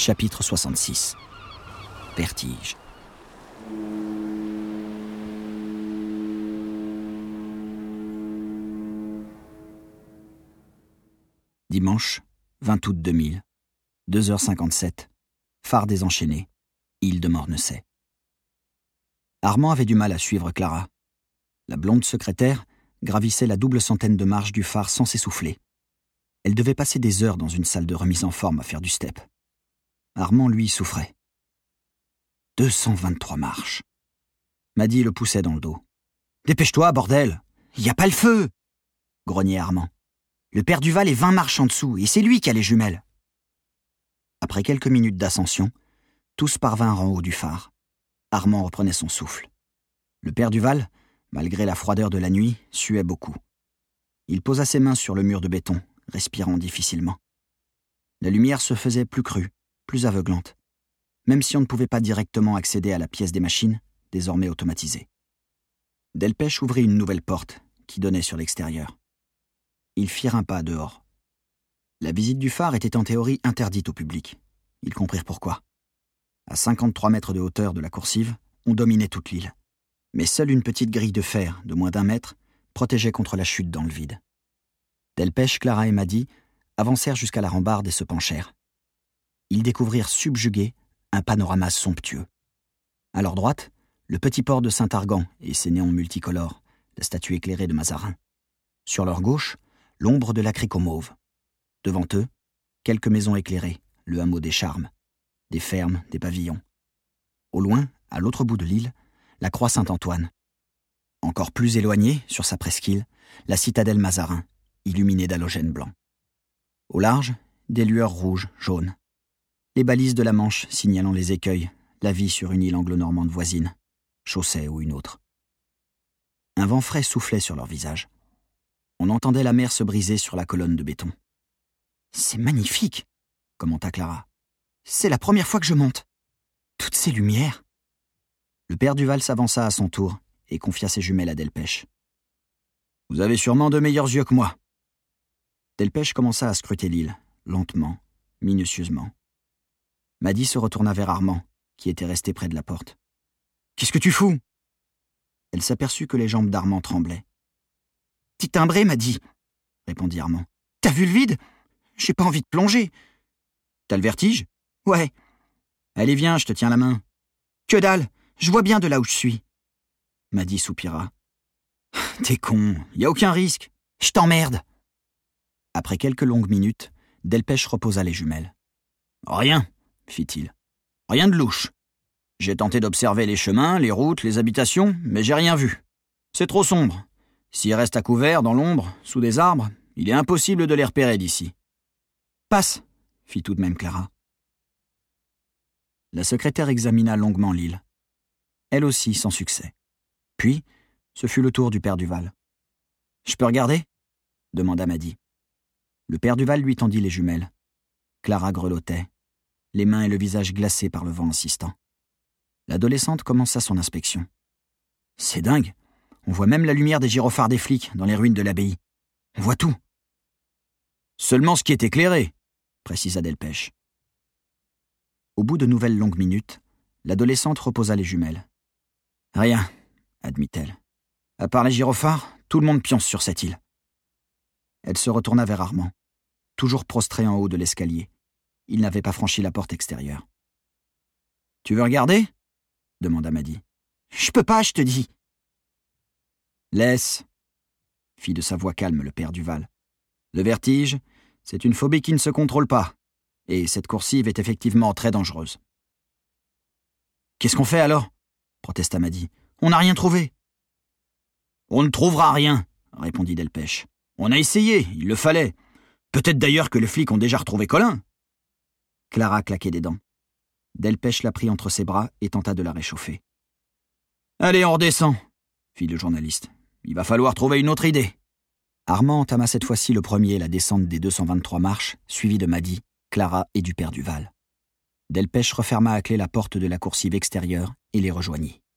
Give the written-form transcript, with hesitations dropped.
Chapitre 66. Vertige. Dimanche, 20 août 2000, 2h57, phare des Enchaînés, île de Mornessay. Armand avait du mal à suivre Clara. La blonde secrétaire gravissait la double centaine de marches du phare sans s'essouffler. Elle devait passer des heures dans une salle de remise en forme à faire du step. Armand, lui, souffrait. 223 marches. Maddy le poussait dans le dos. « Dépêche-toi, bordel! Y a pas le feu !» grognait Armand. « Le père Duval est 20 marches en dessous, et c'est lui qui a les jumelles. » Après quelques minutes d'ascension, tous parvinrent en haut du phare. Armand reprenait son souffle. Le père Duval, malgré la froideur de la nuit, suait beaucoup. Il posa ses mains sur le mur de béton, respirant difficilement. La lumière se faisait plus crue, plus aveuglante, même si on ne pouvait pas directement accéder à la pièce des machines, désormais automatisée. Delpech ouvrit une nouvelle porte, qui donnait sur l'extérieur. Ils firent un pas dehors. La visite du phare était en théorie interdite au public. Ils comprirent pourquoi. À 53 mètres de hauteur de la coursive, on dominait toute l'île. Mais seule une petite grille de fer, de moins d'1 mètre, protégeait contre la chute dans le vide. Delpech, Clara et Maddy avancèrent jusqu'à la rambarde et se penchèrent. Ils découvrirent subjugués un panorama somptueux. À leur droite, le petit port de Saint-Argan et ses néons multicolores, la statue éclairée de Mazarin. Sur leur gauche, l'ombre de la crique aux mauves. Devant eux, quelques maisons éclairées, le hameau des Charmes, des fermes, des pavillons. Au loin, à l'autre bout de l'île, la croix Saint-Antoine. Encore plus éloignée, sur sa presqu'île, la citadelle Mazarin, illuminée d'halogènes blancs. Au large, des lueurs rouges, jaunes. Les balises de la Manche signalant les écueils, la vie sur une île anglo-normande voisine, Chaussée ou une autre. Un vent frais soufflait sur leurs visages. On entendait la mer se briser sur la colonne de béton. « C'est magnifique !» commenta Clara. « C'est la première fois que je monte. Toutes ces lumières !» Le père Duval s'avança à son tour et confia ses jumelles à Delpech. « Vous avez sûrement de meilleurs yeux que moi. » Delpech commença à scruter l'île, lentement, minutieusement. Maddy se retourna vers Armand, qui était resté près de la porte. « Qu'est-ce que tu fous ?» Elle s'aperçut que les jambes d'Armand tremblaient. « T'es timbré, Maddy, » répondit Armand. « T'as vu le vide ? J'ai pas envie de plonger. »« T'as le vertige ? » ?»« Ouais. »« Allez, viens, je te tiens la main. »« Que dalle, je vois bien de là où je suis. » Maddy soupira. « T'es con, y a aucun risque. Je t'emmerde. » Après quelques longues minutes, Delpech reposa les jumelles. « Rien, » fit-il. « Rien de louche. J'ai tenté d'observer les chemins, les routes, les habitations, mais j'ai rien vu. C'est trop sombre. S'ils restent à couvert, dans l'ombre, sous des arbres, il est impossible de les repérer d'ici. »« Passe, » fit tout de même Clara. La secrétaire examina longuement l'île. Elle aussi sans succès. Puis, ce fut le tour du père Duval. « Je peux regarder ?» demanda Maddy. Le père Duval lui tendit les jumelles. Clara grelottait, les mains et le visage glacés par le vent insistant. L'adolescente commença son inspection. « C'est dingue, on voit même la lumière des gyrophares des flics dans les ruines de l'abbaye. On voit tout. »« Seulement ce qui est éclairé, » précisa Delpech. Au bout de nouvelles longues minutes, l'adolescente reposa les jumelles. « Rien, » admit-elle. « À part les gyrophares, tout le monde pionce sur cette île. » Elle se retourna vers Armand, toujours prostré en haut de l'escalier. Il n'avait pas franchi la porte extérieure. « Tu veux regarder ?» demanda Maddy. « Je peux pas, je te dis. »« Laisse, » fit de sa voix calme le père Duval. « Le vertige, c'est une phobie qui ne se contrôle pas, et cette coursive est effectivement très dangereuse. »« Qu'est-ce qu'on fait alors ?» protesta Maddy. « On n'a rien trouvé. »« On ne trouvera rien, » répondit Delpech. « On a essayé, il le fallait. Peut-être d'ailleurs que les flics ont déjà retrouvé Colin. » Clara claquait des dents. Delpech la prit entre ses bras et tenta de la réchauffer. « Allez, on redescend, » fit le journaliste. « Il va falloir trouver une autre idée. » Armand entama cette fois-ci le premier la descente des 223 marches, suivi de Maddy, Clara et du père Duval. Delpech referma à clé la porte de la coursive extérieure et les rejoignit.